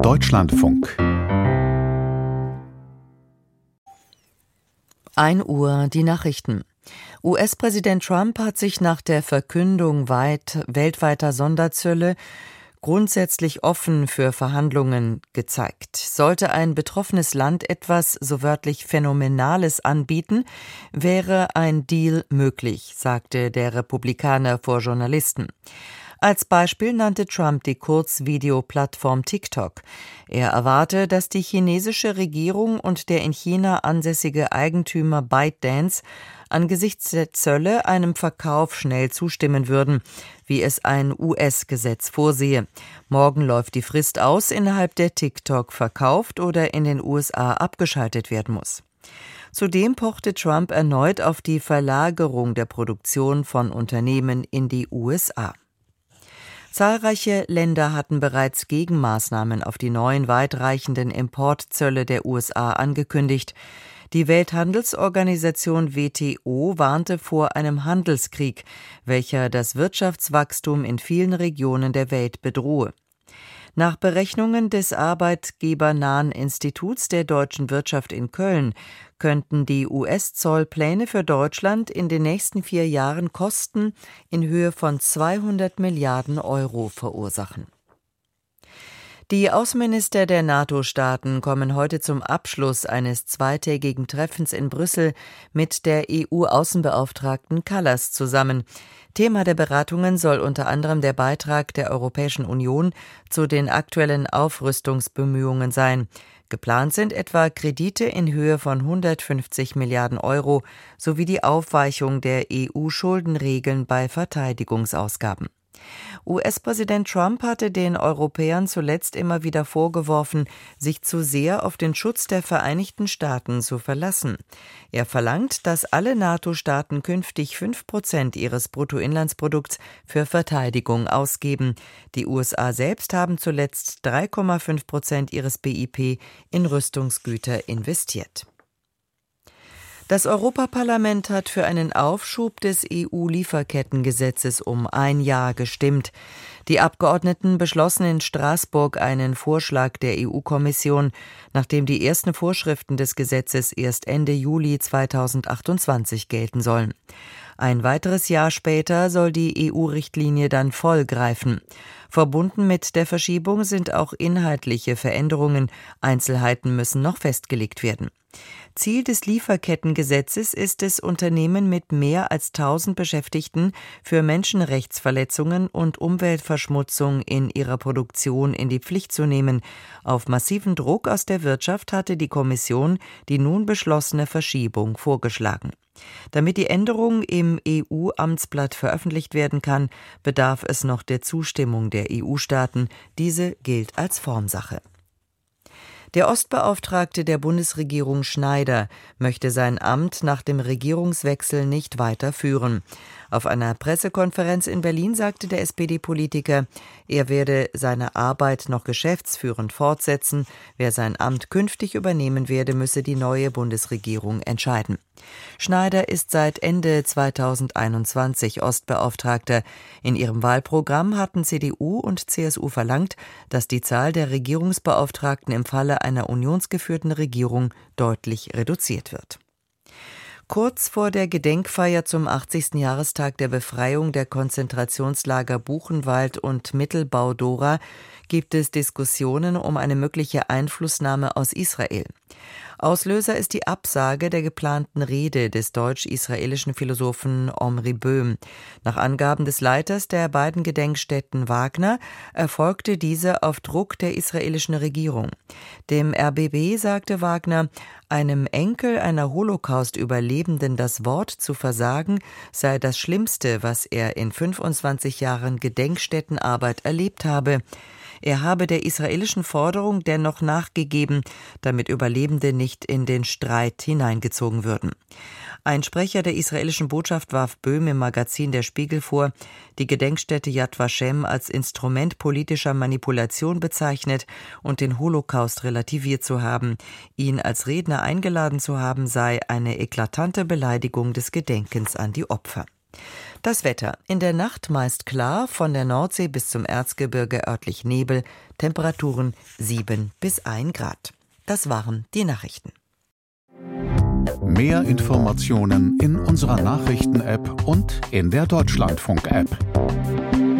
Deutschlandfunk 1 Uhr die Nachrichten. US-Präsident Trump hat sich nach der Verkündung weltweiter Sonderzölle grundsätzlich offen für Verhandlungen gezeigt. Sollte ein betroffenes Land etwas, so wörtlich Phänomenales anbieten, wäre ein Deal möglich, sagte der Republikaner vor Journalisten. Als Beispiel nannte Trump die Kurzvideoplattform TikTok. Er erwarte, dass die chinesische Regierung und der in China ansässige Eigentümer ByteDance angesichts der Zölle einem Verkauf schnell zustimmen würden, wie es ein US-Gesetz vorsehe. Morgen läuft die Frist aus, innerhalb der TikTok verkauft oder in den USA abgeschaltet werden muss. Zudem pochte Trump erneut auf die Verlagerung der Produktion von Unternehmen in die USA. Zahlreiche Länder hatten bereits Gegenmaßnahmen auf die neuen weitreichenden Importzölle der USA angekündigt. Die Welthandelsorganisation WTO warnte vor einem Handelskrieg, welcher das Wirtschaftswachstum in vielen Regionen der Welt bedrohe. Nach Berechnungen des arbeitgebernahen Instituts der deutschen Wirtschaft in Köln könnten die US-Zollpläne für Deutschland in den nächsten 4 Jahren Kosten in Höhe von 200 Milliarden Euro verursachen. Die Außenminister der NATO-Staaten kommen heute zum Abschluss eines zweitägigen Treffens in Brüssel mit der EU-Außenbeauftragten Kallas zusammen. Thema der Beratungen soll unter anderem der Beitrag der Europäischen Union zu den aktuellen Aufrüstungsbemühungen sein. Geplant sind etwa Kredite in Höhe von 150 Milliarden Euro sowie die Aufweichung der EU-Schuldenregeln bei Verteidigungsausgaben. US-Präsident Trump hatte den Europäern zuletzt immer wieder vorgeworfen, sich zu sehr auf den Schutz der Vereinigten Staaten zu verlassen. Er verlangt, dass alle NATO-Staaten künftig 5% ihres Bruttoinlandsprodukts für Verteidigung ausgeben. Die USA selbst haben zuletzt 3,5% ihres BIP in Rüstungsgüter investiert. Das Europaparlament hat für einen Aufschub des EU-Lieferkettengesetzes um 1 Jahr gestimmt. Die Abgeordneten beschlossen in Straßburg einen Vorschlag der EU-Kommission, nachdem die ersten Vorschriften des Gesetzes erst Ende Juli 2028 gelten sollen. Ein weiteres Jahr später soll die EU-Richtlinie dann voll greifen. Verbunden mit der Verschiebung sind auch inhaltliche Veränderungen. Einzelheiten müssen noch festgelegt werden. Ziel des Lieferkettengesetzes ist es, Unternehmen mit mehr als 1000 Beschäftigten für Menschenrechtsverletzungen und Umweltverschmutzung in ihrer Produktion in die Pflicht zu nehmen. Auf massiven Druck aus der Wirtschaft hatte die Kommission die nun beschlossene Verschiebung vorgeschlagen. Damit die Änderung im EU-Amtsblatt veröffentlicht werden kann, bedarf es noch der Zustimmung der EU-Staaten. Diese gilt als Formsache. Der Ostbeauftragte der Bundesregierung Schneider möchte sein Amt nach dem Regierungswechsel nicht weiterführen. Auf einer Pressekonferenz in Berlin sagte der SPD-Politiker, er werde seine Arbeit noch geschäftsführend fortsetzen. Wer sein Amt künftig übernehmen werde, müsse die neue Bundesregierung entscheiden. Schneider ist seit Ende 2021 Ostbeauftragter. In ihrem Wahlprogramm hatten CDU und CSU verlangt, dass die Zahl der Regierungsbeauftragten im Falle einer unionsgeführten Regierung deutlich reduziert wird. Kurz vor der Gedenkfeier zum 80. Jahrestag der Befreiung der Konzentrationslager Buchenwald und Mittelbau-Dora gibt es Diskussionen um eine mögliche Einflussnahme aus Israel. Auslöser ist die Absage der geplanten Rede des deutsch-israelischen Philosophen Omri Böhm. Nach Angaben des Leiters der beiden Gedenkstätten Wagner erfolgte diese auf Druck der israelischen Regierung. Dem RBB sagte Wagner, einem Enkel einer Holocaust-Überlebenden das Wort zu versagen, sei das Schlimmste, was er in 25 Jahren Gedenkstättenarbeit erlebt habe. Er habe der israelischen Forderung dennoch nachgegeben, damit Überlebende nicht in den Streit hineingezogen würden. Ein Sprecher der israelischen Botschaft warf Böhm im Magazin Der Spiegel vor, die Gedenkstätte Yad Vashem als Instrument politischer Manipulation bezeichnet und den Holocaust relativiert zu haben. Ihn als Redner eingeladen zu haben, sei eine eklatante Beleidigung des Gedenkens an die Opfer. Das Wetter. In der Nacht meist klar, von der Nordsee bis zum Erzgebirge örtlich Nebel, Temperaturen 7 bis 1 Grad. Das waren die Nachrichten. Mehr Informationen in unserer Nachrichten-App und in der Deutschlandfunk-App.